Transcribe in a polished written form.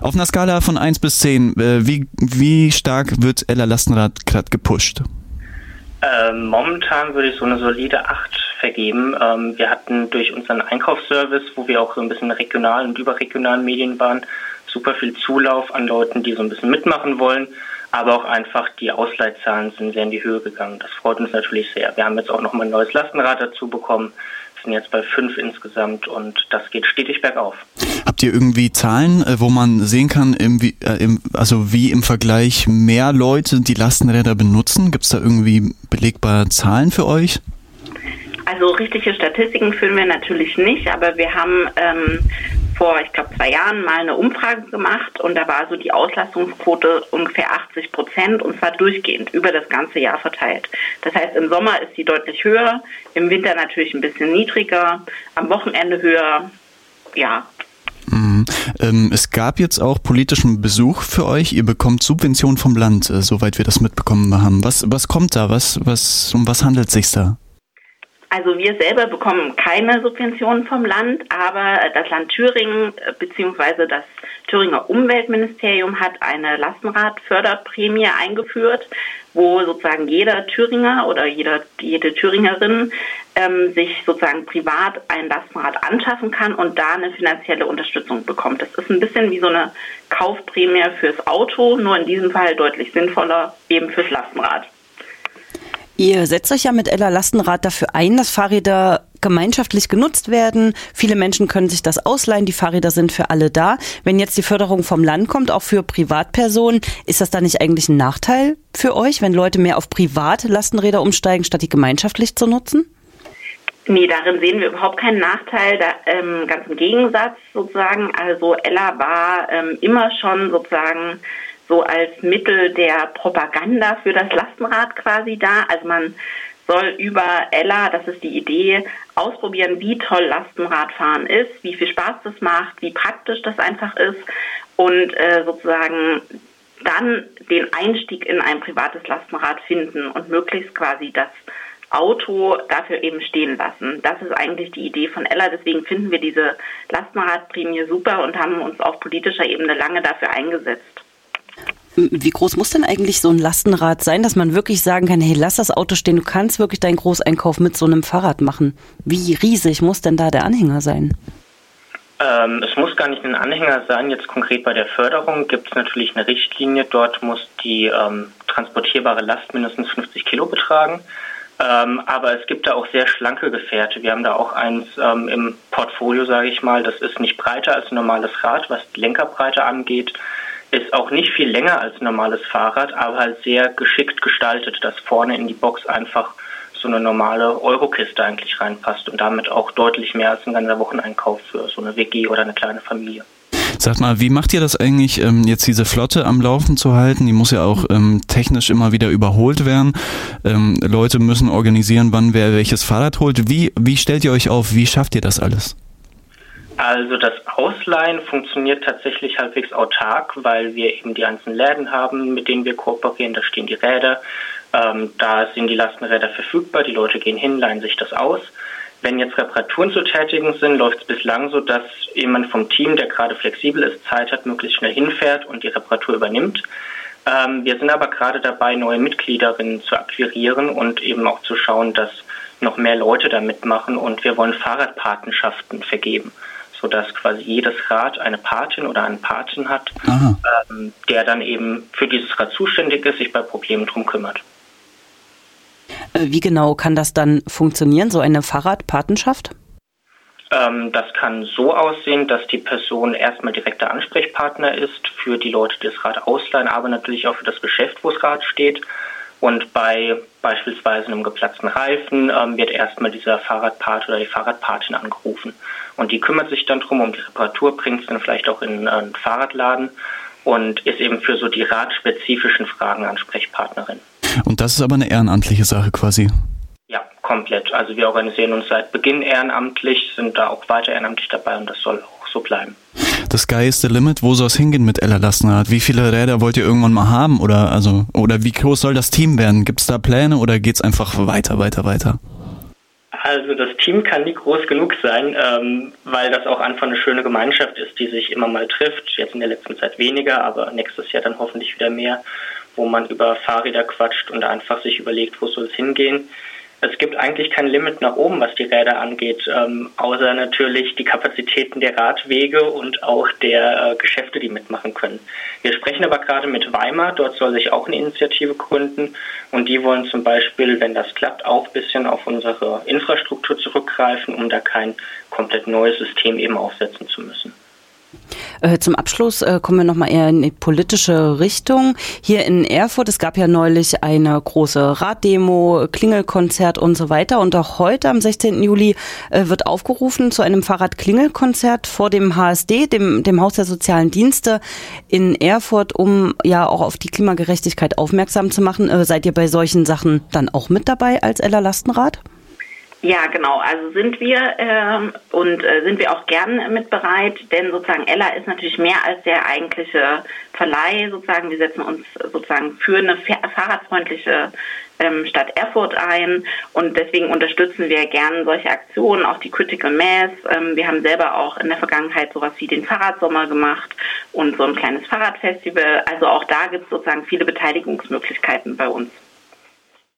Auf einer Skala von 1 bis 10, wie stark wird Ella Lastenrad gerade gepusht? Momentan würde ich so eine solide 8 vergeben. Wir hatten durch unseren Einkaufsservice, wo wir auch so ein bisschen regional und überregionalen Medien waren, super viel Zulauf an Leuten, die so ein bisschen mitmachen wollen. Aber auch einfach die Ausleihzahlen sind sehr in die Höhe gegangen. Das freut uns natürlich sehr. Wir haben jetzt auch nochmal ein neues Lastenrad dazu bekommen. Wir sind jetzt bei 5 insgesamt und das geht stetig bergauf. Habt ihr irgendwie Zahlen, wo man sehen kann, wie im Vergleich mehr Leute die Lastenräder benutzen? Gibt es da irgendwie belegbare Zahlen für euch? Also richtige Statistiken führen wir natürlich nicht, aber wir haben vor, ich glaube, 2 Jahren mal eine Umfrage gemacht und da war so die Auslastungsquote ungefähr 80% und zwar durchgehend über das ganze Jahr verteilt. Das heißt, im Sommer ist sie deutlich höher, im Winter natürlich ein bisschen niedriger, am Wochenende höher, ja. Es gab jetzt auch politischen Besuch für euch. Ihr bekommt Subventionen vom Land, soweit wir das mitbekommen haben. Was kommt da? Um was handelt es sich da? Also wir selber bekommen keine Subventionen vom Land, aber das Land Thüringen bzw. das Thüringer Umweltministerium hat eine Lastenradförderprämie eingeführt, wo sozusagen jeder Thüringer oder jede Thüringerin sich sozusagen privat ein Lastenrad anschaffen kann und da eine finanzielle Unterstützung bekommt. Das ist ein bisschen wie so eine Kaufprämie fürs Auto, nur in diesem Fall deutlich sinnvoller eben fürs Lastenrad. Ihr setzt euch ja mit Ella Lastenrad dafür ein, dass Fahrräder gemeinschaftlich genutzt werden. Viele Menschen können sich das ausleihen, die Fahrräder sind für alle da. Wenn jetzt die Förderung vom Land kommt, auch für Privatpersonen, ist das da nicht eigentlich ein Nachteil für euch, wenn Leute mehr auf Privat-Lastenräder umsteigen, statt die gemeinschaftlich zu nutzen? Nee, darin sehen wir überhaupt keinen Nachteil, ganz im Gegensatz sozusagen. Also Ella war immer schon sozusagen so als Mittel der Propaganda für das Lastenrad quasi da. Also man soll über Ella, das ist die Idee, ausprobieren, wie toll Lastenradfahren ist, wie viel Spaß das macht, wie praktisch das einfach ist und sozusagen dann den Einstieg in ein privates Lastenrad finden und möglichst quasi das Auto dafür eben stehen lassen. Das ist eigentlich die Idee von Ella. Deswegen finden wir diese Lastenradprämie super und haben uns auf politischer Ebene lange dafür eingesetzt. Wie groß muss denn eigentlich so ein Lastenrad sein, dass man wirklich sagen kann, hey, lass das Auto stehen, du kannst wirklich deinen Großeinkauf mit so einem Fahrrad machen? Wie riesig muss denn da der Anhänger sein? Es muss gar nicht ein Anhänger sein. Jetzt konkret bei der Förderung gibt es natürlich eine Richtlinie. Dort muss die transportierbare Last mindestens 50 Kilo betragen. Aber es gibt da auch sehr schlanke Gefährte. Wir haben da auch eins im Portfolio, sage ich mal. Das ist nicht breiter als ein normales Rad, was die Lenkerbreite angeht. Ist auch nicht viel länger als ein normales Fahrrad, aber halt sehr geschickt gestaltet, dass vorne in die Box einfach so eine normale Eurokiste eigentlich reinpasst und damit auch deutlich mehr als ein ganzer Wocheneinkauf für so eine WG oder eine kleine Familie. Sag mal, wie macht ihr das eigentlich, jetzt diese Flotte am Laufen zu halten? Die muss ja auch technisch immer wieder überholt werden. Leute müssen organisieren, wann wer welches Fahrrad holt. Wie stellt ihr euch auf? Wie schafft ihr das alles? Also das Ausleihen funktioniert tatsächlich halbwegs autark, weil wir eben die einzelnen Läden haben, mit denen wir kooperieren. Da stehen die Räder, da sind die Lastenräder verfügbar, die Leute gehen hin, leihen sich das aus. Wenn jetzt Reparaturen zu tätigen sind, läuft es bislang so, dass jemand vom Team, der gerade flexibel ist, Zeit hat, möglichst schnell hinfährt und die Reparatur übernimmt. Wir sind aber gerade dabei, neue Mitgliederinnen zu akquirieren und eben auch zu schauen, dass noch mehr Leute da mitmachen und wir wollen Fahrradpatenschaften vergeben, sodass quasi jedes Rad eine Patin oder einen Paten hat, der dann eben für dieses Rad zuständig ist, sich bei Problemen drum kümmert. Wie genau kann das dann funktionieren, so eine Fahrradpatenschaft? Das kann so aussehen, dass die Person erstmal direkter Ansprechpartner ist für die Leute, die das Rad ausleihen, aber natürlich auch für das Geschäft, wo das Rad steht. Und bei beispielsweise einem geplatzten Reifen wird erstmal dieser Fahrradpate oder die Fahrradpatin angerufen. Und die kümmert sich dann drum um die Reparatur, bringt es dann vielleicht auch in einen Fahrradladen und ist eben für so die radspezifischen Fragen Ansprechpartnerin. Und das ist aber eine ehrenamtliche Sache quasi? Ja, komplett. Also wir organisieren uns seit Beginn ehrenamtlich, sind da auch weiter ehrenamtlich dabei und das soll auch so bleiben. The sky is the limit. Wo soll es hingehen mit Ella Lastenrad? Wie viele Räder wollt ihr irgendwann mal haben? Oder wie groß soll das Team werden? Gibt es da Pläne oder geht es einfach weiter? Also das Team kann nie groß genug sein, weil das auch einfach eine schöne Gemeinschaft ist, die sich immer mal trifft. Jetzt in der letzten Zeit weniger, aber nächstes Jahr dann hoffentlich wieder mehr, wo man über Fahrräder quatscht und einfach sich überlegt, wo soll es hingehen. Es gibt eigentlich kein Limit nach oben, was die Räder angeht, außer natürlich die Kapazitäten der Radwege und auch der Geschäfte, die mitmachen können. Wir sprechen aber gerade mit Weimar, dort soll sich auch eine Initiative gründen und die wollen zum Beispiel, wenn das klappt, auch ein bisschen auf unsere Infrastruktur zurückgreifen, um da kein komplett neues System eben aufsetzen zu müssen. Zum Abschluss kommen wir nochmal eher in die politische Richtung. Hier in Erfurt, es gab ja neulich eine große Raddemo, Klingelkonzert und so weiter. Und auch heute, am 16. Juli, wird aufgerufen zu einem Fahrradklingelkonzert vor dem HSD, dem Haus der Sozialen Dienste in Erfurt, um ja auch auf die Klimagerechtigkeit aufmerksam zu machen. Seid ihr bei solchen Sachen dann auch mit dabei als Ella Lastenrad? Ja, genau. Also sind wir sind wir auch gern mit bereit, denn sozusagen Ella ist natürlich mehr als der eigentliche Verleih sozusagen. Wir setzen uns sozusagen für eine fahrradfreundliche Stadt Erfurt ein und deswegen unterstützen wir gern solche Aktionen, auch die Critical Mass. Wir haben selber auch in der Vergangenheit sowas wie den Fahrradsommer gemacht und so ein kleines Fahrradfestival. Also auch da gibt es sozusagen viele Beteiligungsmöglichkeiten bei uns.